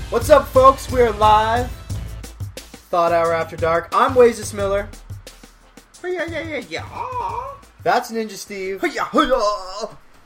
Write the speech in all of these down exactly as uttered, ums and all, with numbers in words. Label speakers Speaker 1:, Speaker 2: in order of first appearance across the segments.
Speaker 1: What's up, folks? We're live. Thought Hour After Dark. I'm Wazus Miller.
Speaker 2: Yeah, yeah, yeah, yeah.
Speaker 1: That's Ninja Steve.
Speaker 2: Yeah, yeah.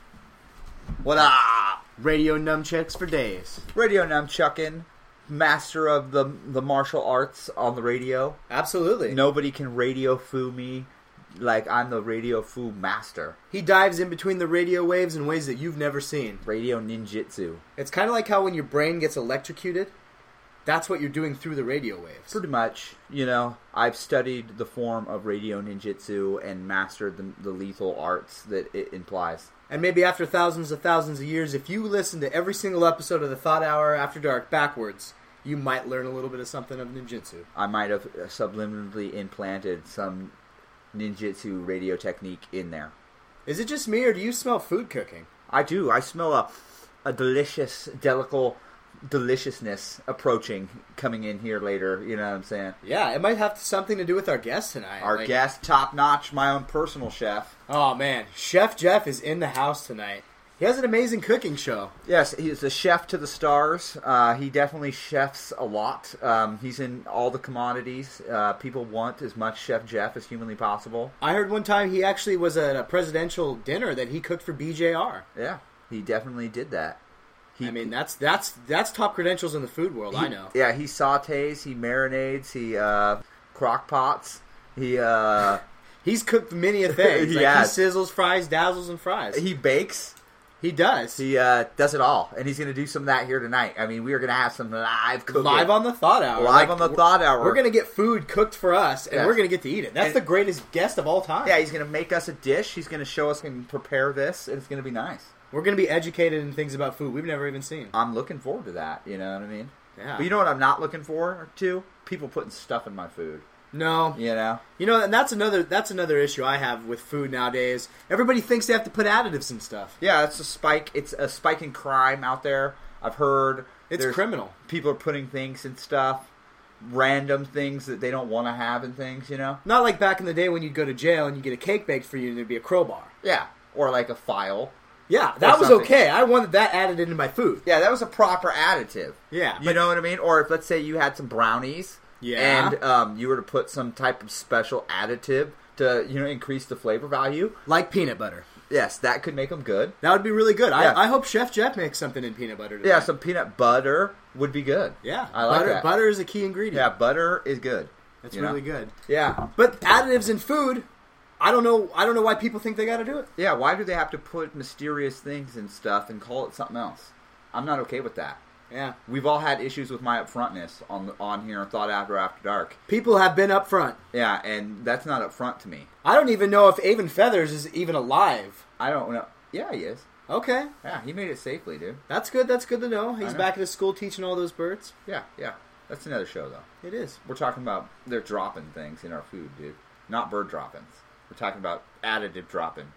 Speaker 2: What up?
Speaker 1: Radio Nunchucks for days.
Speaker 2: Radio Nunchuckin', master of the the martial arts on the radio.
Speaker 1: Absolutely.
Speaker 2: Nobody can radio foo me like I'm the radio foo master.
Speaker 1: He dives in between the radio waves in ways that you've never seen.
Speaker 2: Radio ninjutsu.
Speaker 1: It's kind of like how when your brain gets electrocuted, that's what you're doing through the radio waves.
Speaker 2: Pretty much. You know, I've studied the form of radio ninjutsu and mastered the, the lethal arts that it implies.
Speaker 1: And maybe after thousands of thousands of years, if you listen to every single episode of the Thought Hour After Dark backwards, you might learn a little bit of something of ninjutsu.
Speaker 2: I might have subliminally implanted some ninjutsu radio technique in there.
Speaker 1: Is it just me, or do you smell food cooking?
Speaker 2: I do. I smell a a delicious, delical deliciousness approaching, coming in here later. You know what I'm saying?
Speaker 1: Yeah, it might have something to do with our guest tonight.
Speaker 2: Our
Speaker 1: like,
Speaker 2: guest, top notch, my own personal chef.
Speaker 1: Oh man, Chef Jeff is in the house tonight. He has an amazing cooking show.
Speaker 2: Yes, he's a chef to the stars. Uh, he definitely chefs a lot. Um, he's in all the commodities. Uh, people want as much Chef Jeff as humanly possible.
Speaker 1: I heard one time he actually was at a presidential dinner that he cooked for B J R.
Speaker 2: Yeah, he definitely did that. He,
Speaker 1: I mean, that's that's that's top credentials in the food world,
Speaker 2: he,
Speaker 1: I know.
Speaker 2: Yeah, he sautés, he marinades, he uh, crock pots, he... Uh,
Speaker 1: He's cooked many a thing. Like,
Speaker 2: yes.
Speaker 1: He sizzles, fries, dazzles, and fries.
Speaker 2: He bakes.
Speaker 1: He does.
Speaker 2: He uh, does it all, and he's going to do some of that here tonight. I mean, we are going to have some live cooking.
Speaker 1: Live on the Thought Hour.
Speaker 2: Live
Speaker 1: like,
Speaker 2: on the Thought Hour.
Speaker 1: We're going to get food cooked for us, and
Speaker 2: yes.
Speaker 1: we're going to get to eat it. That's
Speaker 2: and,
Speaker 1: the greatest guest of all time.
Speaker 2: Yeah, he's going to make us a dish. He's going to show us and prepare this, and it's going to be nice.
Speaker 1: We're going to be educated in things about food we've never even seen.
Speaker 2: I'm looking forward to that, you know what I mean?
Speaker 1: Yeah.
Speaker 2: But you know what I'm not looking forward to? People putting stuff in my food.
Speaker 1: No.
Speaker 2: You know?
Speaker 1: You know, and that's another that's another issue I have with food nowadays. Everybody thinks they have to put additives and stuff.
Speaker 2: Yeah, it's a spike. It's a spike in crime out there. I've heard
Speaker 1: it's criminal.
Speaker 2: People are putting things in stuff, random things that they don't want to have in things, you know?
Speaker 1: Not like back in the day when you'd go to jail and you get a cake baked for you and there'd be a crowbar.
Speaker 2: Yeah, or like a file.
Speaker 1: Yeah, that was
Speaker 2: something.
Speaker 1: okay. I wanted that added into my food.
Speaker 2: Yeah, that was a proper additive.
Speaker 1: Yeah.
Speaker 2: You know what I mean? Or if, let's say, you had some brownies...
Speaker 1: Yeah.
Speaker 2: And um, you were to put some type of special additive to, you know, increase the flavor value.
Speaker 1: Like peanut butter.
Speaker 2: Yes, that could make them good.
Speaker 1: That would be really good.
Speaker 2: Yeah.
Speaker 1: I, I hope Chef Jeff makes something in peanut butter today.
Speaker 2: Yeah, some peanut butter would be good.
Speaker 1: Yeah.
Speaker 2: I like
Speaker 1: butter,
Speaker 2: that.
Speaker 1: Butter is a key ingredient.
Speaker 2: Yeah, butter is good.
Speaker 1: It's really know? good.
Speaker 2: Yeah.
Speaker 1: But additives in food, I don't know I don't know why people think they got to do it.
Speaker 2: Yeah, why do they have to put mysterious things and stuff and call it something else? I'm not okay with that.
Speaker 1: Yeah.
Speaker 2: We've all had issues with my upfrontness on on here on Thought After After Dark.
Speaker 1: People have been upfront.
Speaker 2: Yeah, and that's not upfront to me.
Speaker 1: I don't even know if Avon Feathers is even alive.
Speaker 2: I don't know. Yeah, he is.
Speaker 1: Okay.
Speaker 2: Yeah, he made it safely, dude.
Speaker 1: That's good. That's good to know. He's
Speaker 2: know.
Speaker 1: back at his school teaching all those birds.
Speaker 2: Yeah, yeah. That's another show, though.
Speaker 1: It is.
Speaker 2: We're talking about they're dropping things in our food, dude. Not bird droppings. We're talking about additive dropping.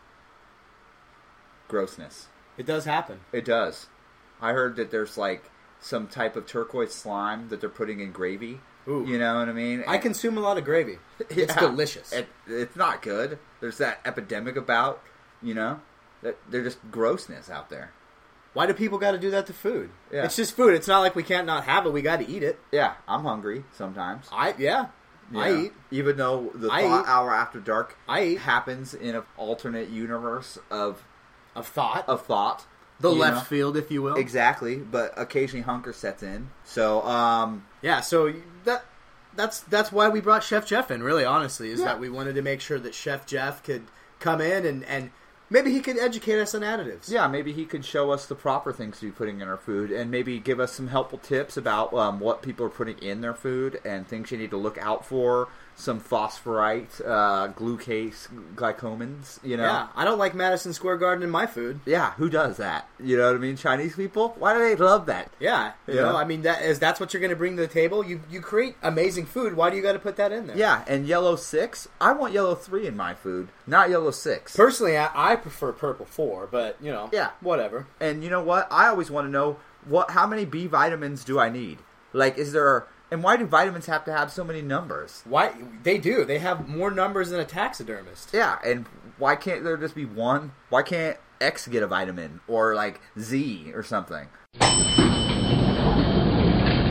Speaker 2: Grossness.
Speaker 1: It does happen.
Speaker 2: It does. I heard that there's, like, some type of turquoise slime that they're putting in gravy.
Speaker 1: Ooh.
Speaker 2: You know what I mean?
Speaker 1: I consume a lot of gravy. It's
Speaker 2: Yeah.
Speaker 1: delicious.
Speaker 2: It, it's not good. There's that epidemic about, you know, that they're just grossness out there.
Speaker 1: Why do people got to do that to food?
Speaker 2: Yeah.
Speaker 1: It's just food. It's not like we can't not have it. We got to eat it.
Speaker 2: Yeah, I'm hungry sometimes.
Speaker 1: I yeah,
Speaker 2: Yeah.
Speaker 1: I eat.
Speaker 2: Even though the
Speaker 1: I
Speaker 2: Thought
Speaker 1: eat.
Speaker 2: Hour After Dark
Speaker 1: I eat.
Speaker 2: happens in an alternate universe of
Speaker 1: Of thought.
Speaker 2: of thought.
Speaker 1: The
Speaker 2: you
Speaker 1: left
Speaker 2: know?
Speaker 1: field, if you will.
Speaker 2: Exactly, but occasionally hunker sets in. So, um...
Speaker 1: Yeah, so that that's that's why we brought Chef Jeff in, really, honestly, is
Speaker 2: Yeah.
Speaker 1: that we wanted to make sure that Chef Jeff could come in and, and maybe he could educate us on additives.
Speaker 2: Yeah, maybe he could show us the proper things to be putting in our food and maybe give us some helpful tips about um, what people are putting in their food and things you need to look out for. Some phosphorite, uh, glucose, glycomins, you know?
Speaker 1: Yeah, I don't like Madison Square Garden in my food.
Speaker 2: Yeah, who does that? You know what I mean? Chinese people? Why do they love that?
Speaker 1: Yeah, you
Speaker 2: Yeah.
Speaker 1: know, I mean, that is that's what you're going to bring to the table. You you create amazing food. Why do you got to put that in there?
Speaker 2: Yeah, and yellow six? I want yellow three in my food, not yellow six.
Speaker 1: Personally, I, I prefer purple four, but, you know,
Speaker 2: Yeah.
Speaker 1: whatever.
Speaker 2: And you know what? I always want to know, what? how many B vitamins do I need? Like, is there... And why do vitamins have to have so many numbers?
Speaker 1: Why they do. They have more numbers than a taxidermist.
Speaker 2: Yeah, and why can't there just be one? Why can't X get a vitamin? Or, like, Z or something?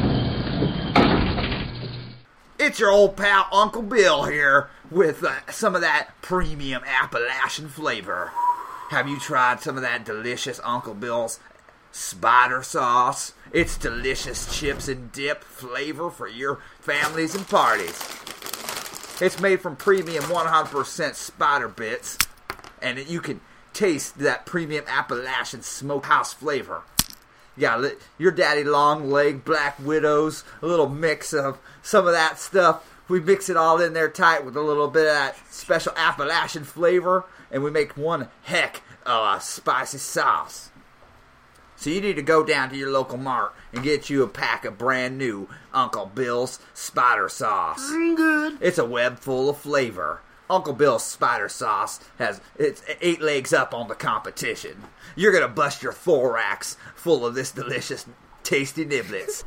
Speaker 2: It's your old pal Uncle Bill here with uh, some of that premium Appalachian flavor. Have you tried some of that delicious Uncle Bill's spider sauce? It's delicious chips and dip flavor for your families and parties. It's made from premium one hundred percent spider bits, and you can taste that premium Appalachian smokehouse flavor. Yeah, your daddy long leg black widows, a little mix of some of that stuff. We mix it all in there tight with a little bit of that special Appalachian flavor, and we make one heck of a spicy sauce. So you need to go down to your local mart and get you a pack of brand new Uncle Bill's Spider Sauce.
Speaker 1: Mm, good.
Speaker 2: It's a web full of flavor. Uncle Bill's Spider Sauce has it's eight legs up on the competition. You're going to bust your thorax full of this delicious, tasty niblets.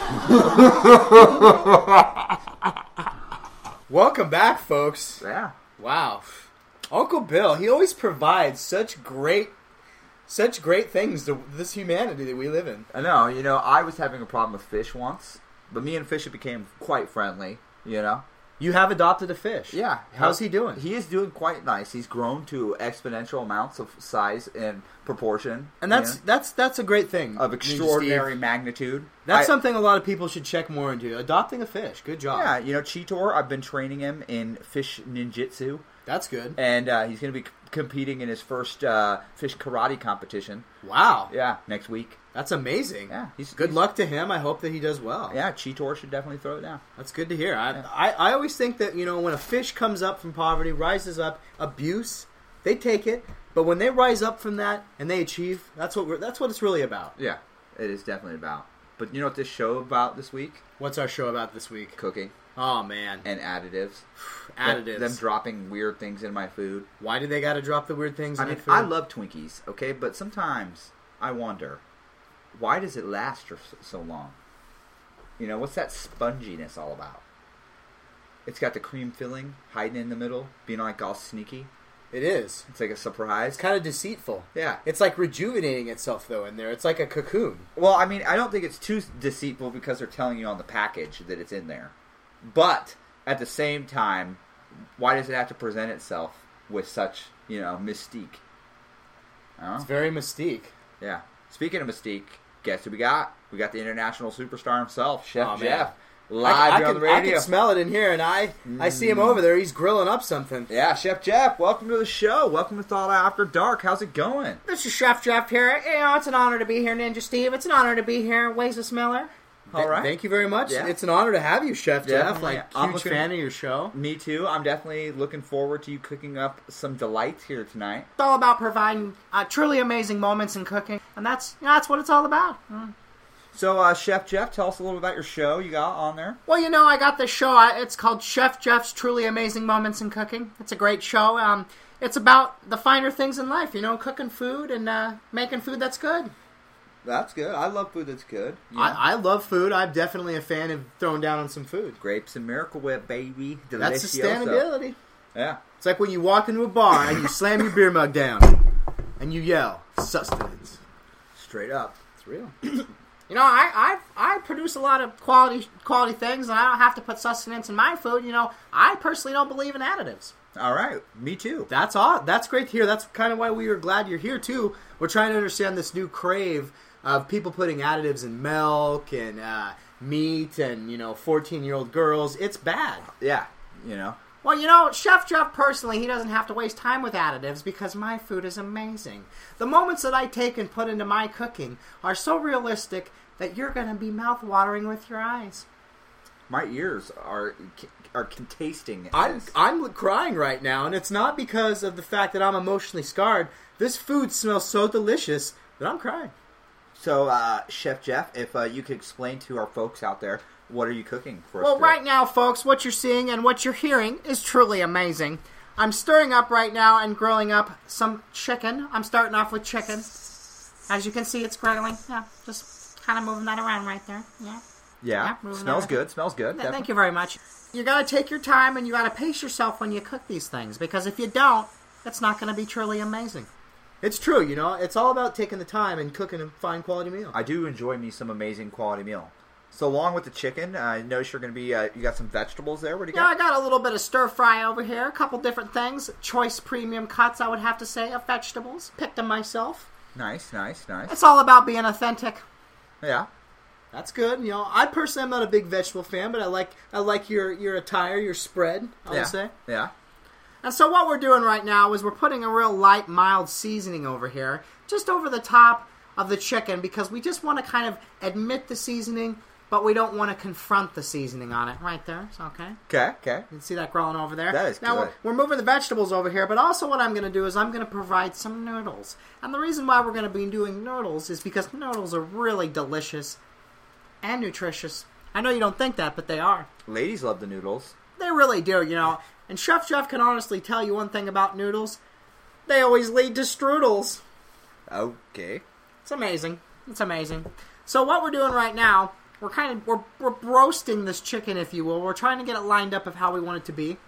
Speaker 1: Welcome back, folks.
Speaker 2: Yeah.
Speaker 1: Wow. Uncle Bill, he always provides such great, such great things to this humanity that we live in.
Speaker 2: I know. You know, I was having a problem with fish once, but me and fish became quite friendly, you know.
Speaker 1: You have adopted a fish.
Speaker 2: Yeah.
Speaker 1: How's he doing?
Speaker 2: He is doing quite nice. He's grown to exponential amounts of size and proportion.
Speaker 1: And that's
Speaker 2: you know,
Speaker 1: that's that's a great thing.
Speaker 2: of extraordinary
Speaker 1: Steve.
Speaker 2: magnitude.
Speaker 1: That's
Speaker 2: I,
Speaker 1: something a lot of people should check more into. Adopting a fish. Good job.
Speaker 2: Yeah, you know, Cheetor, I've been training him in fish ninjutsu.
Speaker 1: That's good.
Speaker 2: And uh, he's going to be c- competing in his first uh, fish karate competition.
Speaker 1: Wow.
Speaker 2: Yeah, next week.
Speaker 1: That's amazing.
Speaker 2: Yeah, he's
Speaker 1: good
Speaker 2: he's,
Speaker 1: luck to him. I hope that he does well.
Speaker 2: Yeah, Cheetor should definitely throw it down.
Speaker 1: That's good to hear. I,
Speaker 2: Yeah.
Speaker 1: I, I always think that, you know, when a fish comes up from poverty, rises up, abuse, they take it. But when they rise up from that and they achieve, that's what we're, that's what it's really about.
Speaker 2: Yeah, it is definitely about. But you know what this show about this week?
Speaker 1: What's our show about this week?
Speaker 2: Cooking.
Speaker 1: Oh, man.
Speaker 2: And additives.
Speaker 1: Additives.
Speaker 2: Them, them dropping weird things in my food.
Speaker 1: Why do they got to drop the weird things
Speaker 2: I
Speaker 1: in
Speaker 2: mean,
Speaker 1: the food?
Speaker 2: I love Twinkies, okay? But sometimes I wonder, why does it last for so long? You know, what's that sponginess all about? It's got the cream filling hiding in the middle, being like all sneaky.
Speaker 1: It is.
Speaker 2: It's like a surprise.
Speaker 1: It's kind of deceitful.
Speaker 2: Yeah.
Speaker 1: It's like rejuvenating itself, though, in there. It's like a cocoon.
Speaker 2: Well, I mean, I don't think it's too deceitful because they're telling you on the package that it's in there. But at the same time, why does it have to present itself with such, you know, mystique? I don't know.
Speaker 1: It's very mystique.
Speaker 2: Yeah. Speaking of mystique, guess who we got? We got the international superstar himself, Chef
Speaker 1: Oh,
Speaker 2: Jeff.
Speaker 1: man.
Speaker 2: Live
Speaker 1: I, I
Speaker 2: here on
Speaker 1: can,
Speaker 2: the
Speaker 1: I
Speaker 2: radio.
Speaker 1: can smell it in here, and I, I see him over there. He's grilling up something.
Speaker 2: Yeah, Chef Jeff, welcome to the show. Welcome to Thought After Dark. How's it going?
Speaker 3: This is Chef Jeff here. You know, it's an honor to be here, Ninja Steve. It's an honor to be here, Ways of Smeller.
Speaker 2: All right.
Speaker 1: Thank you very much.
Speaker 2: Yeah.
Speaker 1: It's an honor to have you, Chef
Speaker 2: Yeah,
Speaker 1: Jeff. Like,
Speaker 2: I'm
Speaker 1: huge
Speaker 2: looking-
Speaker 1: fan of your show.
Speaker 2: Me too. I'm definitely looking forward to you cooking up some delights here tonight.
Speaker 3: It's all about providing uh, truly amazing moments in cooking, and that's you know, that's what it's all about. Mm.
Speaker 2: So, uh, Chef Jeff, tell us a little about your show you got on there.
Speaker 3: Well, you know, I got this show. I- It's called Chef Jeff's Truly Amazing Moments in Cooking. It's a great show. Um, it's about the finer things in life, you know, cooking food and uh, making food that's good.
Speaker 2: That's good. I love food that's good. You know,
Speaker 1: I, I love food. I'm definitely a fan of throwing down on some food.
Speaker 2: grapes and Miracle Whip, baby.
Speaker 1: That's
Speaker 2: Delicioso.
Speaker 1: sustainability.
Speaker 2: Yeah.
Speaker 1: It's like when you walk into a bar and you slam your beer mug down and you yell, sustenance.
Speaker 2: Straight up.
Speaker 1: It's real.
Speaker 3: You know, I, I I produce a lot of quality quality things, and I don't have to put sustenance in my food. You know, I personally don't believe in additives.
Speaker 2: All right. Me too.
Speaker 1: That's all. That's great to hear. That's kind of why we were glad you're here too. We're trying to understand this new crave of people putting additives in milk and uh, meat and, you know, fourteen-year-old girls. It's bad.
Speaker 2: Yeah. You know.
Speaker 3: Well, you know, Chef Jeff personally, he doesn't have to waste time with additives because my food is amazing. The moments that I take and put into my cooking are so realistic that you're going to be mouth-watering with your eyes.
Speaker 2: My ears are are tasting.
Speaker 1: I'm
Speaker 2: this.
Speaker 1: I'm crying right now, and it's not because of the fact that I'm emotionally scarred. This food smells so delicious that I'm crying.
Speaker 2: So, uh, Chef Jeff, if uh, you could explain to our folks out there, what are you cooking for us
Speaker 3: Well,
Speaker 2: today?
Speaker 3: right now, folks, what you're seeing and what you're hearing is truly amazing. I'm stirring up right now and grilling up some chicken. I'm starting off with chicken. As you can see, it's grilling. Yeah, just kind of moving that around right there. Yeah.
Speaker 2: Yeah,
Speaker 3: Yeah, moving
Speaker 2: smells
Speaker 3: on.
Speaker 2: good. Smells good.
Speaker 3: Th- Thank you very much. You got to take your time and you got to pace yourself when you cook these things, because if you don't, it's not going to be truly amazing.
Speaker 1: It's true, you know. It's all about taking the time and cooking a fine quality meal.
Speaker 2: I do enjoy me some amazing quality meal. So along with the chicken, uh, I notice you're going to be, uh, you got some vegetables there. What do you
Speaker 3: Yeah, I
Speaker 2: got?
Speaker 3: got a little bit of stir fry over here. A couple different things. Choice premium cuts, I would have to say, of vegetables. Picked them myself.
Speaker 2: Nice, nice, nice.
Speaker 3: It's all about being authentic.
Speaker 2: Yeah.
Speaker 1: That's good. You know, I personally am not a big vegetable fan, but I like I like your your attire, your spread, I would
Speaker 2: yeah.
Speaker 1: say.
Speaker 2: Yeah.
Speaker 3: And so what we're doing right now is we're putting a real light, mild seasoning over here, just over the top of the chicken, because we just want to kind of admit the seasoning, but we don't want to confront the seasoning on it. Right there. It's okay.
Speaker 2: Okay, okay.
Speaker 3: You can see that growing over there.
Speaker 2: That is
Speaker 3: now,
Speaker 2: good.
Speaker 3: We're, we're moving the vegetables over here, but also what I'm going to do is I'm going to provide some noodles. And the reason why we're going to be doing noodles is because noodles are really delicious and nutritious. I know you don't think that, but they are.
Speaker 2: Ladies love the noodles.
Speaker 3: They really do, you know. And Chef Jeff can honestly tell you one thing about noodles. They always lead to strudels.
Speaker 2: Okay.
Speaker 3: It's amazing. It's amazing. So what we're doing right now, we're kind of we're we're roasting this chicken, if you will. We're trying to get it lined up of how we want it to be.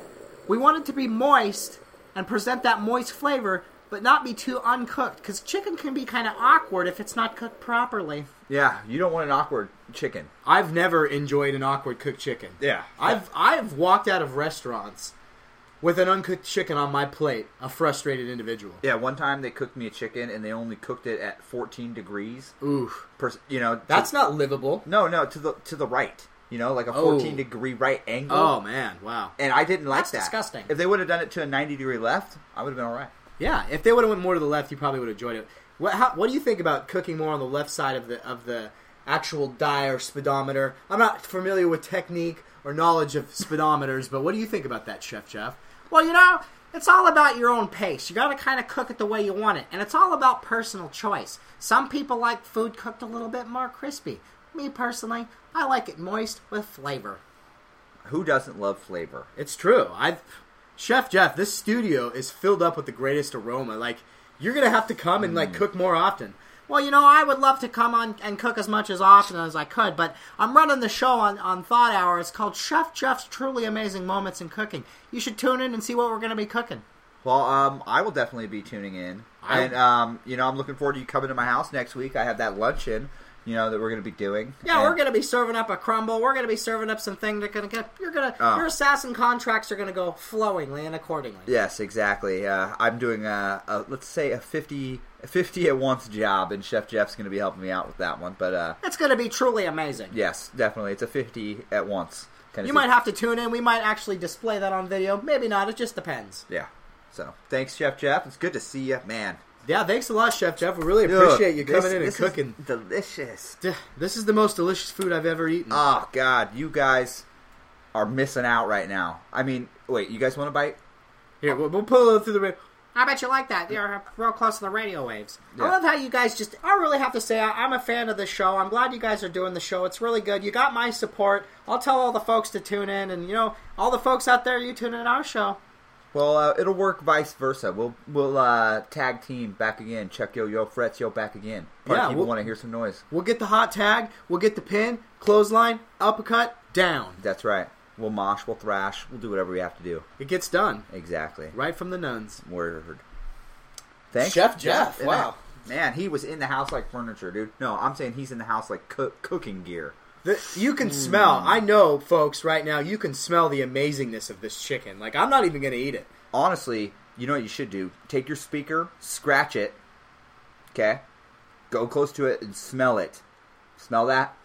Speaker 3: We want it to be moist and present that moist flavor, but not be too uncooked, because chicken can be kind of awkward if it's not cooked properly.
Speaker 2: Yeah, you don't want an awkward chicken.
Speaker 1: I've never enjoyed an awkward cooked chicken.
Speaker 2: Yeah.
Speaker 1: I've I've walked out of restaurants with an uncooked chicken on my plate, a frustrated individual.
Speaker 2: Yeah, one time they cooked me a chicken and they only cooked it at fourteen degrees.
Speaker 1: Oof.
Speaker 2: Per, you know,
Speaker 1: That's
Speaker 2: to,
Speaker 1: not livable.
Speaker 2: No, no, to the to the right. You know, like a
Speaker 1: Oh.
Speaker 2: fourteen degree right angle.
Speaker 1: Oh, man. Wow.
Speaker 2: And I didn't like
Speaker 3: That's
Speaker 2: that.
Speaker 3: disgusting.
Speaker 2: If they would have done it to a ninety degree left, I would have been all right.
Speaker 1: Yeah, if they would have went more to the left, you probably would have enjoyed it. What, how, what do you think about cooking more on the left side of the of the actual die or speedometer? I'm not familiar with technique or knowledge of speedometers, but what do you think about that, Chef Jeff?
Speaker 3: Well, you know, it's all about your own pace. You got to kind of cook it the way you want it. And it's all about personal choice. Some people like food cooked a little bit more crispy. Me, personally, I like it moist with flavor.
Speaker 2: Who doesn't love flavor?
Speaker 1: It's true. I, Chef Jeff, this studio is filled up with the greatest aroma. Like, you're going to have to come and, like, cook more often.
Speaker 3: Well, you know, I would love to come on and cook as much as often as I could, but I'm running the show on, on Thought Hour. It's called Chef Jeff's Truly Amazing Moments in Cooking. You should tune in and see what we're going to be cooking.
Speaker 2: Well, um, I will definitely be tuning in.
Speaker 1: I-
Speaker 2: And, um, you know, I'm looking forward to you coming to my house next week. I have that luncheon, you know, that we're going to be doing.
Speaker 3: Yeah,
Speaker 2: And-
Speaker 3: we're going to be serving up a crumble. We're going to be serving up some things that are going to get, you're going to,
Speaker 2: Oh.
Speaker 3: your assassin contracts are going to go flowingly and accordingly.
Speaker 2: Yes, exactly. Uh, I'm doing, a, a, let's say, a fifty, a fifty at once job, and Chef Jeff's going to be helping me out with that one. But, uh,
Speaker 3: It's going to be truly amazing.
Speaker 2: yes, definitely. It's a fifty at once kind of
Speaker 3: You
Speaker 2: thing.
Speaker 3: might have to tune in. We might actually display that on video. Maybe not. It just depends.
Speaker 2: Yeah. So, thanks, Chef Jeff. It's good to see you. Man.
Speaker 1: Yeah, thanks a lot, Chef Jeff. We really appreciate
Speaker 2: Ugh,
Speaker 1: you coming
Speaker 2: this-
Speaker 1: in and
Speaker 2: this is
Speaker 1: cooking.
Speaker 2: delicious.
Speaker 1: This is the most delicious food I've ever eaten.
Speaker 2: Oh, God. You guys are missing out right now. I mean, wait, you guys want to bite?
Speaker 1: Here, we'll, we'll pull it through the...
Speaker 3: I bet you like that. You're real close to the radio waves.
Speaker 2: Yeah.
Speaker 3: I love how you guys just... I really have to say, I, I'm a fan of the show. I'm glad you guys are doing the show. It's really good. You got my support. I'll tell all the folks to tune in. And, you know, all the folks out there, you tune in our show.
Speaker 2: Well, uh, it'll work vice versa. We'll we'll uh, tag team back again. Chuck yo yo, Frets yo back again. Probably
Speaker 1: Yeah,
Speaker 2: people
Speaker 1: we'll-
Speaker 2: want to hear some noise.
Speaker 1: We'll get the hot tag. We'll get the pin, clothesline, uppercut, down.
Speaker 2: That's right. We'll mosh, we'll thrash, we'll do whatever we have to do.
Speaker 1: It gets done.
Speaker 2: Exactly.
Speaker 1: Right from the nuns.
Speaker 2: Word. Thanks,
Speaker 1: Chef Jeff,
Speaker 2: And
Speaker 1: wow.
Speaker 2: that- man, he was in the house like furniture, dude. No, I'm saying he's in the house like cook, cooking gear.
Speaker 1: The, you can smell. I know, folks, right now, you can smell the amazingness of this chicken. Like, I'm not even going to eat it.
Speaker 2: Honestly, you know what you should do? Take your speaker, scratch it, okay? Go close to it and smell it. Smell that?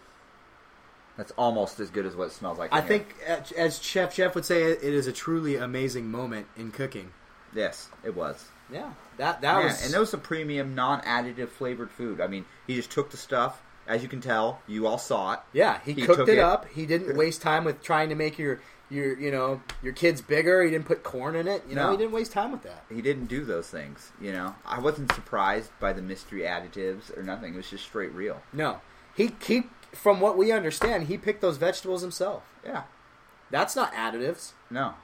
Speaker 2: That's almost as good as what it smells like.
Speaker 1: I
Speaker 2: in here.
Speaker 1: think, uh, as Chef Jeff would say, it is a truly amazing moment in cooking.
Speaker 2: Yes, it was.
Speaker 1: Yeah, that that
Speaker 2: Man,
Speaker 1: was...
Speaker 2: and that was a premium, non-additive flavored food. I mean, he just took the stuff. As you can tell, you all saw it.
Speaker 1: Yeah, he,
Speaker 2: He
Speaker 1: cooked
Speaker 2: took
Speaker 1: it,
Speaker 2: it.
Speaker 1: up. He didn't waste time with trying to make your, your, you know, your kids bigger. He didn't put corn in it. You know,
Speaker 2: No.
Speaker 1: he didn't waste time with that.
Speaker 2: He didn't do those things, you know. I wasn't surprised by the mystery additives or nothing. It was just straight real.
Speaker 1: No, he he. From what we understand, he picked those vegetables himself.
Speaker 2: Yeah.
Speaker 1: That's not additives.
Speaker 2: No.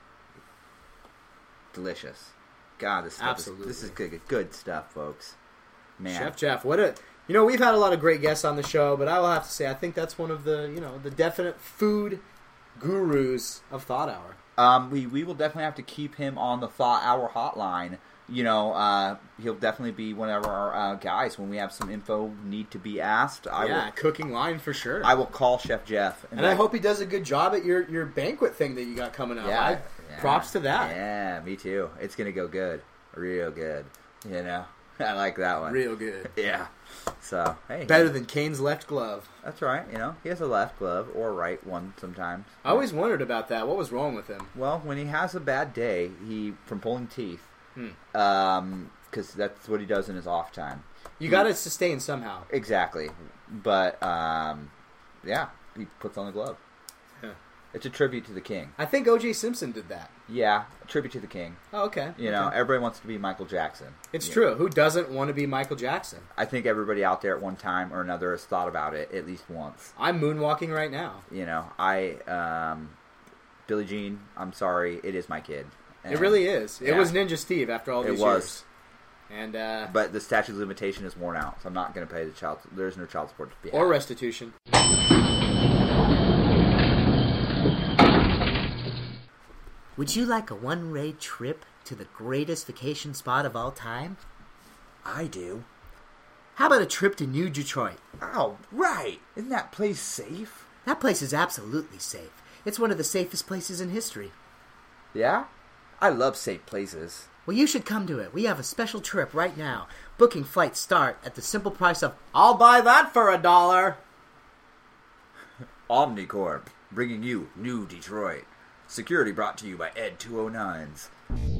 Speaker 2: Delicious. God, this stuff
Speaker 1: Absolutely.
Speaker 2: is, this is good, good stuff, folks. Man.
Speaker 1: Chef Jeff, what a... You know, we've had a lot of great guests on the show, but I will have to say, I think that's one of the, you know, the definite food gurus of Thought Hour.
Speaker 2: Um, we, we will definitely have to keep him on the Thought Hour hotline you know, uh, he'll definitely be one of our uh, guys when we have some info need to be asked. I
Speaker 1: yeah,
Speaker 2: will,
Speaker 1: cooking line for sure.
Speaker 2: I will call Chef Jeff.
Speaker 1: And, and I hope he does a good job at your, your banquet thing that you got coming up.
Speaker 2: Yeah,
Speaker 1: I,
Speaker 2: yeah.
Speaker 1: Props to that.
Speaker 2: Yeah, me too. It's going to go good. Real good. You know? I like that one.
Speaker 1: Real good.
Speaker 2: Yeah. So, hey.
Speaker 1: Better than Kane's left glove.
Speaker 2: That's right. You know, he has a left glove or a right one sometimes.
Speaker 1: I always wondered about that. What was wrong with him?
Speaker 2: Well, when he has a bad day, he from pulling teeth,
Speaker 1: hmm.
Speaker 2: um, because that's what he does in his off time.
Speaker 1: You got to sustain somehow.
Speaker 2: Exactly. But, um, yeah, he puts on the glove.
Speaker 1: Yeah.
Speaker 2: It's a tribute to the king.
Speaker 1: I think O J Simpson did that.
Speaker 2: Yeah, a tribute to the king.
Speaker 1: Oh, okay.
Speaker 2: You
Speaker 1: okay.
Speaker 2: know, everybody wants to be Michael Jackson.
Speaker 1: It's
Speaker 2: yeah.
Speaker 1: true. Who doesn't want to be Michael Jackson?
Speaker 2: I think everybody out there at one time or another has thought about it at least once.
Speaker 1: I'm moonwalking right now.
Speaker 2: You know, I, um, Billie Jean, I'm sorry, it is my kid. And
Speaker 1: it really is. It
Speaker 2: yeah.
Speaker 1: was Ninja Steve after all
Speaker 2: it
Speaker 1: these
Speaker 2: was.
Speaker 1: years. And, uh...
Speaker 2: But the statute of limitation is worn out, so I'm not going to pay the child... There's no child support to be had.
Speaker 1: Or restitution.
Speaker 3: Would you like a one-way trip to the greatest vacation spot of all time?
Speaker 2: I do.
Speaker 3: How about a trip to New Detroit?
Speaker 2: Oh, right. Isn't that place safe?
Speaker 3: That place is absolutely safe. It's one of the safest places in history.
Speaker 2: Yeah? I love safe places.
Speaker 3: Well, you should come to it. We have a special trip right now. Booking flights start at the simple price of, I'll buy that for a dollar.
Speaker 2: Omnicorp, bringing you New Detroit. Security brought to you by Ed two oh nines.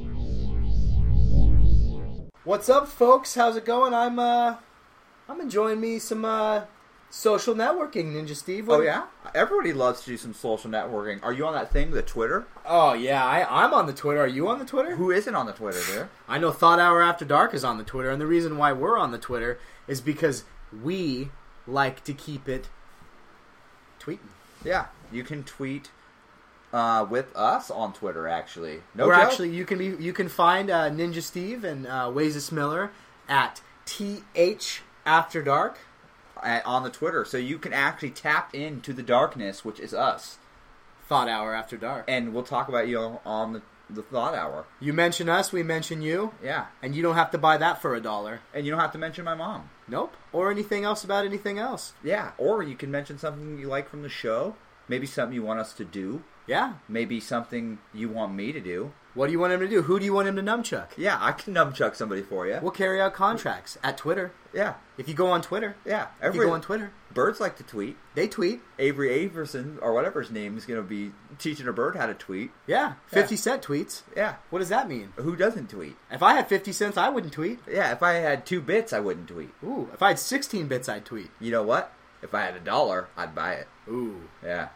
Speaker 1: What's up, folks? How's it going? I'm uh, I'm enjoying me some uh, social networking, Ninja Steve. What
Speaker 2: Oh yeah, everybody loves to do some social networking. Are you on that thing, the Twitter?
Speaker 1: Oh yeah, I, I'm on the Twitter. Are you on the Twitter?
Speaker 2: Who isn't on the Twitter there?
Speaker 1: I know Thought Hour After Dark is on the Twitter, and the reason why we're on the Twitter is because we like to keep it tweeting.
Speaker 2: Yeah, you can tweet uh, with us on Twitter. Actually, no
Speaker 1: We're
Speaker 2: joke.
Speaker 1: actually you can be you can find uh, Ninja Steve and uh, Wazus Miller at T H After Dark
Speaker 2: At, on the Twitter, so you can actually tap into the darkness, which is us,
Speaker 1: Thought Hour After Dark.
Speaker 2: and we'll talk about you on the, the Thought Hour.
Speaker 1: You mention us, we mention you,
Speaker 2: Yeah,
Speaker 1: and you don't have to buy that for a dollar.
Speaker 2: and you don't have to mention my mom.
Speaker 1: Nope. Or anything else about anything else.
Speaker 2: Yeah, or you can mention something you like from the show. Maybe something you want us to do.
Speaker 1: Yeah.
Speaker 2: Maybe something you want me to do.
Speaker 1: What do you want him to do? Who do you want him to numchuck?
Speaker 2: Yeah, I can numchuck somebody for you.
Speaker 1: We'll carry out contracts at Twitter.
Speaker 2: Yeah,
Speaker 1: If you go on Twitter.
Speaker 2: yeah.
Speaker 1: If you go on Twitter.
Speaker 2: Birds like to tweet.
Speaker 1: They tweet.
Speaker 2: Avery Averson, or whatever his name is, going to be teaching a bird how to tweet.
Speaker 1: Yeah. fifty
Speaker 2: Yeah.
Speaker 1: cent tweets.
Speaker 2: Yeah.
Speaker 1: What does that mean?
Speaker 2: Who doesn't tweet?
Speaker 1: If I had fifty cents, I wouldn't tweet.
Speaker 2: Yeah, if I had two bits, I wouldn't tweet.
Speaker 1: Ooh. If I had sixteen bits, I'd tweet.
Speaker 2: You know what? If I had a dollar, I'd buy it.
Speaker 1: Ooh.
Speaker 2: Yeah.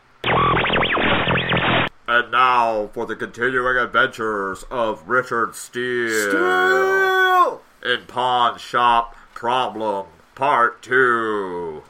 Speaker 2: And now for the continuing adventures of Richard Steele.
Speaker 1: Steele!
Speaker 2: In Pawn Shop Problem Part two.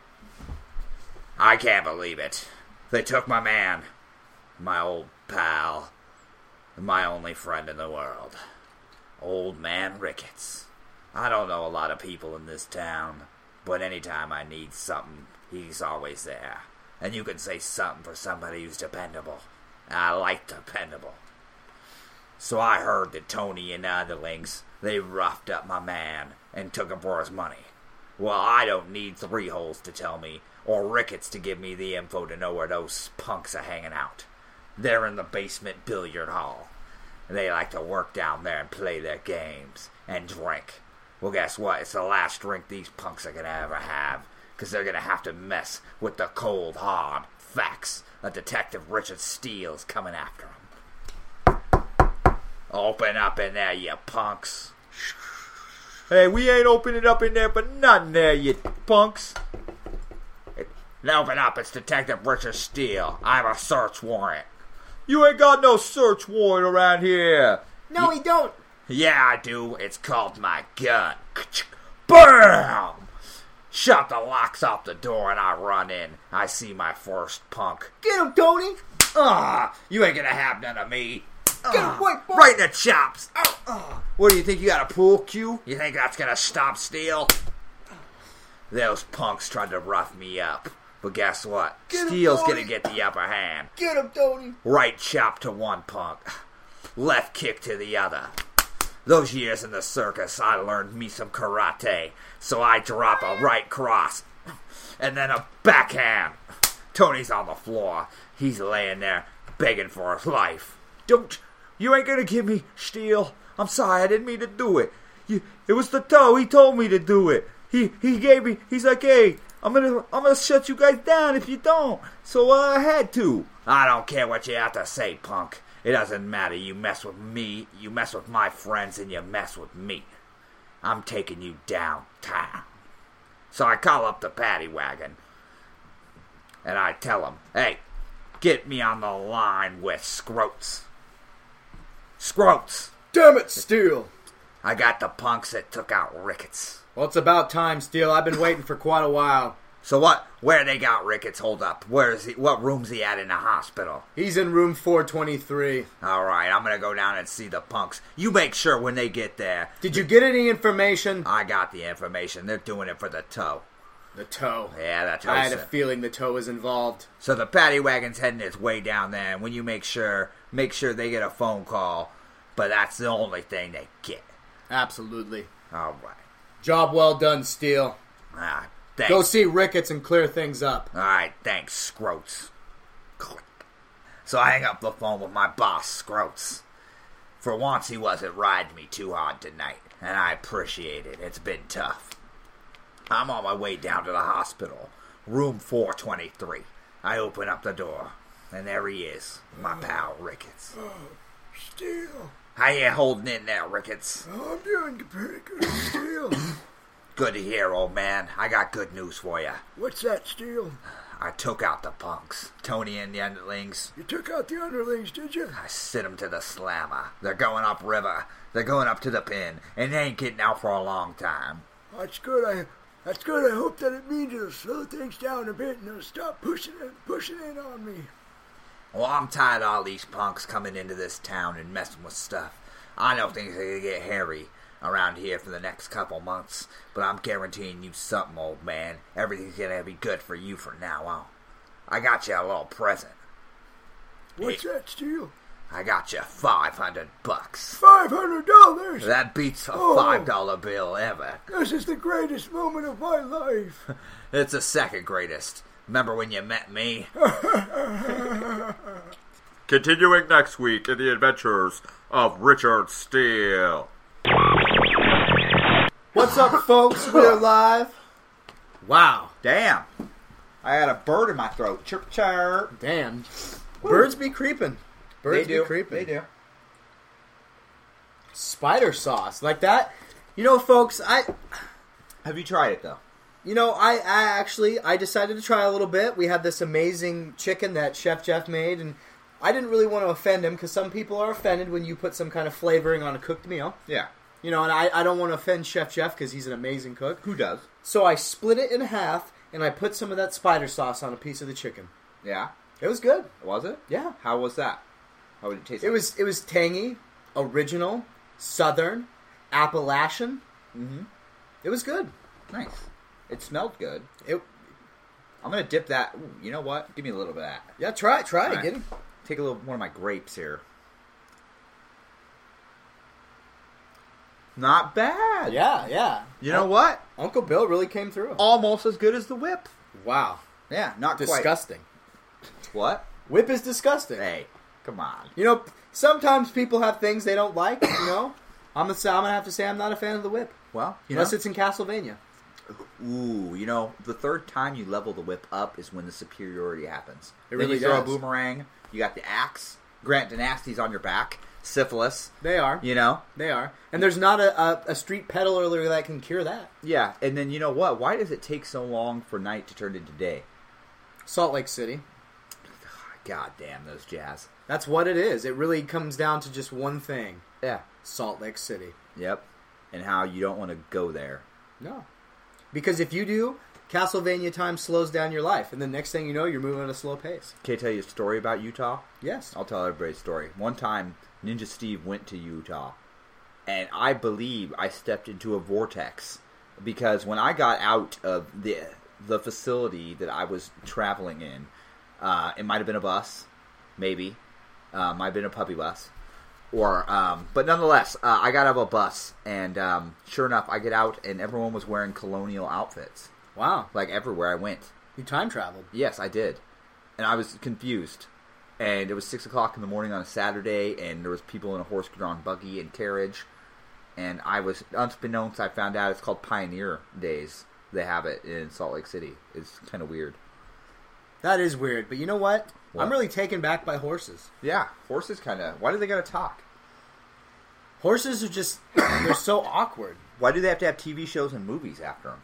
Speaker 2: I can't believe it. They took my man, my old pal, my only friend in the world, Old Man Ricketts. I don't know a lot of people in this town, but anytime I need something, he's always there. And you can say something for somebody who's dependable. I like dependable. So I heard that Tony and the underlings, they roughed up my man and took him for his money. Well, I don't need three holes to tell me, or Ricketts to give me the info to know where those punks are hanging out. They're in the basement billiard hall. They like to work down there and play their games and drink. Well, guess what? It's the last drink these punks are gonna ever have, because they're gonna have to mess with the cold, hard facts that Detective Richard Steele's coming after them. Open up in there, you punks. Hey, we ain't opening up in there for nothing there, you punks. Open up, it's Detective Richard Steele. I have a search warrant. You ain't got no search warrant around here.
Speaker 1: No, we don't.
Speaker 2: Yeah, I do. It's called my gun. BAM! Shut the locks off the door and I run in. I see my first punk.
Speaker 1: Get him, Tony.
Speaker 2: Ah, you ain't gonna have none of me.
Speaker 1: Get him, white boy.
Speaker 2: Right in the chops. Oh, oh. What do you think? You got a pool cue? You think that's gonna stop Steele? Those punks tried to rough me up. But guess what?
Speaker 1: Get him,
Speaker 2: Steele's
Speaker 1: Tony.
Speaker 2: gonna get the upper hand.
Speaker 1: Get him, Tony.
Speaker 2: Right chop to one punk. Left kick to the other. Those years in the circus, I learned me some karate. So I drop a right cross, and then a backhand. Tony's on the floor. He's laying there, begging for his life. Don't, you ain't gonna give me steel. I'm sorry, I didn't mean to do it. You, it was the toe. He told me to do it. He he gave me. He's like, hey, I'm gonna I'm gonna shut you guys down if you don't. So uh, I had to. I don't care what you have to say, punk. It doesn't matter. You mess with me, you mess with my friends, and you mess with me. I'm taking you downtown. So I call up the paddy wagon, and I tell him, hey, get me on the line with Scroats. Scroats.
Speaker 1: Damn it, Steel.
Speaker 2: I got the punks that took out Ricketts.
Speaker 1: Well, it's about time, Steel. I've been waiting for quite a while.
Speaker 2: So what? Where they got Ricketts holed up? Where is he? What room's he at in the hospital?
Speaker 1: He's in room four twenty-three.
Speaker 2: All right, I'm gonna go down and see the punks. You make sure when they get there.
Speaker 1: Did you get any information?
Speaker 2: I got the information. They're doing it for the toe.
Speaker 1: The toe.
Speaker 2: Yeah, that's
Speaker 1: I
Speaker 2: right.
Speaker 1: had a feeling the toe was involved.
Speaker 2: So the paddy wagon's heading its way down there, and when you make sure, make sure they get a phone call. But that's the only thing they get.
Speaker 1: Absolutely.
Speaker 2: All right.
Speaker 1: Job well done, Steel.
Speaker 2: Ah, thanks.
Speaker 1: Go see Ricketts and clear things up.
Speaker 2: All right, thanks, Scroats. Click. So I hang up the phone with my boss, Scroats. For once, he wasn't riding me too hard tonight, and I appreciate it. It's been tough. I'm on my way down to the hospital, room four twenty-three. I open up the door, and there he is, my pal Ricketts.
Speaker 4: Oh, Steel.
Speaker 2: How you holding in there, Ricketts?
Speaker 4: Oh, I'm doing pretty good, Steel.
Speaker 2: Good to hear, old man. I got good news for you.
Speaker 4: What's that, Steel?
Speaker 2: I took out the punks, Tony and the underlings.
Speaker 4: You took out the underlings, did you?
Speaker 2: I sent them to the slammer. They're going up river. They're going up to the pin, and they ain't getting out for a long time.
Speaker 4: That's good. I that's good. I hope that it means it'll slow things down a bit and they'll stop pushing it, pushing in on me.
Speaker 2: Well, I'm tired of all these punks coming into this town and messing with stuff. I know things are going to get hairy around here for the next couple months, but I'm guaranteeing you something, old man. Everything's going to be good for you from now on. I got you a little present.
Speaker 4: What's
Speaker 2: Hey,
Speaker 4: that, Steel?
Speaker 2: I got you five hundred bucks.
Speaker 4: Five hundred dollars.
Speaker 2: That beats a
Speaker 4: Oh.
Speaker 2: five dollar bill ever.
Speaker 4: This is the greatest moment of my life.
Speaker 2: It's the second greatest. Remember when you met me?
Speaker 5: Continuing next week in the adventures of Richard Steele.
Speaker 1: What's up, folks? We're live. Wow.
Speaker 2: Damn. I had a bird in my throat. Chirp, chirp.
Speaker 1: Damn. Birds be creeping. Birds
Speaker 2: They do.
Speaker 1: be creeping.
Speaker 2: They do.
Speaker 1: Spider sauce. Like that. You know, folks, I...
Speaker 2: Have you tried it, though?
Speaker 1: You know, I, I actually, I decided to try a little bit. We had this amazing chicken that Chef Jeff made, and I didn't really want to offend him, because some people are offended when you put some kind of flavoring on a cooked meal.
Speaker 2: Yeah.
Speaker 1: You know, and I, I don't want to offend Chef Jeff, because he's an amazing cook.
Speaker 2: Who does?
Speaker 1: So I split it in half, and I put some of that spider sauce on a piece of the chicken.
Speaker 2: Yeah.
Speaker 1: It was good.
Speaker 2: Was it?
Speaker 1: Yeah.
Speaker 2: How was that? How would it taste?
Speaker 1: It
Speaker 2: like?
Speaker 1: was it was tangy, original, southern, Appalachian.
Speaker 2: Mm-hmm.
Speaker 1: It was good.
Speaker 2: Nice. It smelled good.
Speaker 1: It
Speaker 2: I'm gonna dip that. Ooh, you know what? Give me a little bit of that.
Speaker 1: yeah. Try it. Try it.
Speaker 2: All right.
Speaker 1: Get it.
Speaker 2: Take a little one of my grapes here. Not bad.
Speaker 1: Yeah. Yeah.
Speaker 2: You know what?
Speaker 1: Uncle Bill really came through.
Speaker 2: Almost as good as the whip.
Speaker 1: Wow.
Speaker 2: Yeah, not
Speaker 1: Disgusting.
Speaker 2: quite. What?
Speaker 1: Whip is disgusting.
Speaker 2: Hey, come on.
Speaker 1: You know, sometimes people have things they don't like. You know, I'm gonna, I'm gonna have to say I'm not a fan of the whip
Speaker 2: Well, you
Speaker 1: unless
Speaker 2: know.
Speaker 1: it's in Castlevania.
Speaker 2: Ooh, you know, the third time you level the whip up is when the superiority happens.
Speaker 1: It
Speaker 2: Then
Speaker 1: really
Speaker 2: you throw
Speaker 1: does.
Speaker 2: a boomerang. You got the axe. Grant Dynasty's on your back. Syphilis.
Speaker 1: They are.
Speaker 2: You know.
Speaker 1: They are. And there's not a, a, a street peddler that can cure that.
Speaker 2: Yeah, and then you know what? Why does it take so long for night to turn into day?
Speaker 1: Salt Lake City.
Speaker 2: God damn those jazz.
Speaker 1: That's what it is. It really comes down to just one thing.
Speaker 2: Yeah.
Speaker 1: Salt Lake City.
Speaker 2: Yep. And how you don't want to go there.
Speaker 1: No. Because if you do, Castlevania time slows down your life. And the next thing you know, you're moving at a slow pace.
Speaker 2: Can I tell you a story about Utah?
Speaker 1: Yes.
Speaker 2: I'll tell everybody a story. One time, Ninja Steve went to Utah, and I believe I stepped into a vortex because when I got out of the the facility that I was traveling in, uh, it might have been a bus, maybe, uh, might have been a puppy bus. Or, um, but nonetheless, uh, I got out of a bus, and um, sure enough, I get out, and everyone was wearing colonial outfits.
Speaker 1: Wow.
Speaker 2: Like, everywhere I went.
Speaker 1: You time traveled.
Speaker 2: Yes, I did. And I was confused. And it was six o'clock in the morning on a Saturday, and there was people in a horse-drawn buggy and carriage. And I was, unbeknownst, I found out it's called Pioneer Days. They have it in Salt Lake City. It's kind of weird.
Speaker 1: That is weird, but you know what?
Speaker 2: What?
Speaker 1: I'm really taken back by horses.
Speaker 2: Yeah, horses kind of... Why do they got to talk?
Speaker 1: Horses are just... they're so awkward.
Speaker 2: Why do they have to have T V shows and movies after them?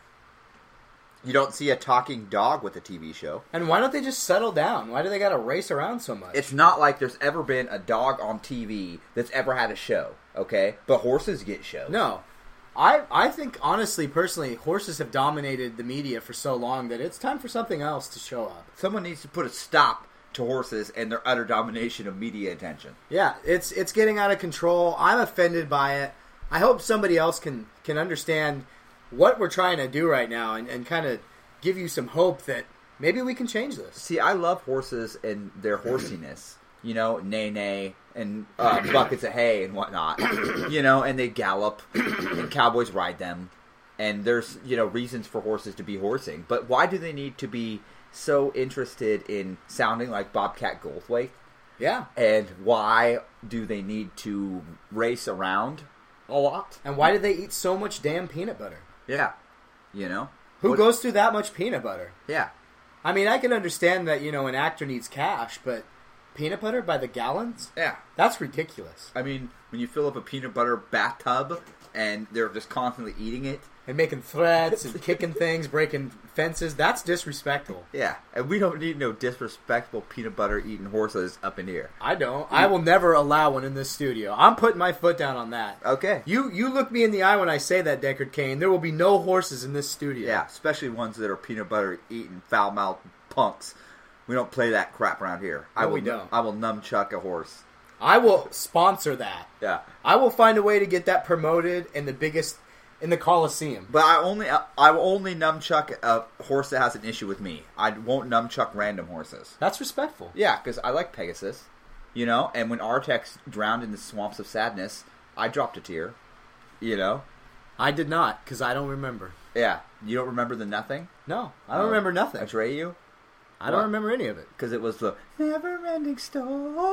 Speaker 2: You don't see a talking dog with a T V show.
Speaker 1: And why don't they just settle down? Why do they got to race around so much?
Speaker 2: It's not like there's ever been a dog on T V that's ever had a show, okay? But horses get shows.
Speaker 1: No. I I think, honestly, personally, horses have dominated the media for so long that it's time for something else to show up.
Speaker 2: Someone needs to put a stop to horses and their utter domination of media attention.
Speaker 1: Yeah, it's it's getting out of control. I'm offended by it. I hope somebody else can, can understand what we're trying to do right now and, and kind of give you some hope that maybe we can change this.
Speaker 2: See, I love horses and their horsiness. You know, neigh neigh and uh, buckets of hay and whatnot. You know, and they gallop and cowboys ride them. And there's, you know, reasons for horses to be horsing. But why do they need to be so interested in sounding like Bobcat Goldthwait?
Speaker 1: Yeah.
Speaker 2: And why do they need to race around a lot?
Speaker 1: And why do they eat so much damn peanut butter?
Speaker 2: Yeah. You know?
Speaker 1: Who
Speaker 2: What-
Speaker 1: goes through that much peanut butter?
Speaker 2: Yeah.
Speaker 1: I mean, I can understand that, you know, an actor needs cash, but peanut butter by the gallons?
Speaker 2: Yeah.
Speaker 1: That's ridiculous.
Speaker 2: I mean, when you fill up a peanut butter bathtub and they're just constantly eating it.
Speaker 1: And making threats and kicking things, breaking fences, that's disrespectful.
Speaker 2: Yeah. And we don't need no disrespectful peanut butter eating horses up in here.
Speaker 1: I don't. I will never allow one in this studio. I'm putting my foot down on that.
Speaker 2: Okay.
Speaker 1: You you look me in the eye when I say that, Deckard Cain. There will be no horses in this studio.
Speaker 2: Yeah, especially ones that are peanut butter eating foul mouthed punks. We don't play that crap around here. I
Speaker 1: No,
Speaker 2: will
Speaker 1: we don't.
Speaker 2: I will nunchuck a horse.
Speaker 1: I will sponsor that.
Speaker 2: Yeah.
Speaker 1: I will find a way to get that promoted in the biggest, in the Coliseum.
Speaker 2: But I only I will only nunchuck a horse that has an issue with me. I won't nunchuck random horses.
Speaker 1: That's respectful.
Speaker 2: Yeah, because I like Pegasus, you know. And when Artax drowned in the swamps of sadness, I dropped a tear, you know.
Speaker 1: I did not, because I don't remember.
Speaker 2: Yeah, you don't remember the nothing?
Speaker 1: No, I don't
Speaker 2: Oh.
Speaker 1: remember nothing.
Speaker 2: Atreyu?
Speaker 1: I don't
Speaker 2: What?
Speaker 1: remember any of it.
Speaker 2: Because it was the never-ending story.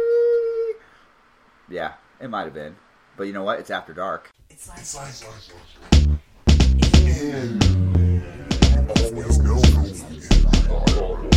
Speaker 2: Yeah, it might have been. But you know what? It's after dark.
Speaker 6: It's like, it's like,
Speaker 7: Always know.